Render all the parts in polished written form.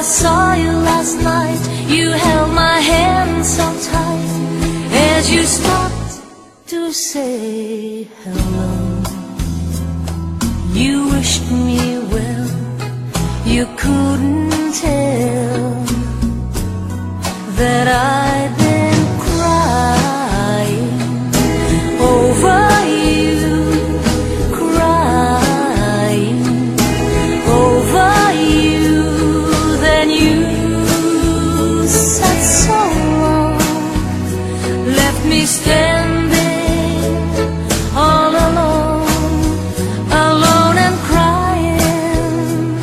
saw you last night. You held my hand so tight as you stopped to say hello. You wished me well, you couldn't tell that I'd been crying over you, crying over you. Then you sat so long, left me standing all alone, alone and crying,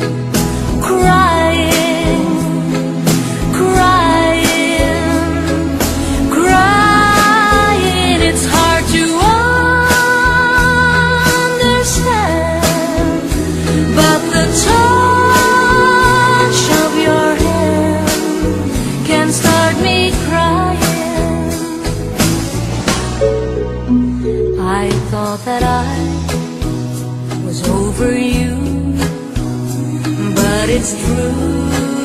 crying, crying, crying. It's hard to understand, but the touch of your hand can start me crying. I thought that I was over you, but it's true,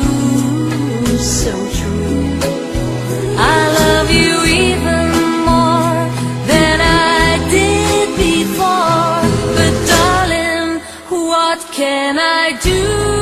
so true. I love you even more than I did before. But darling, what can I do?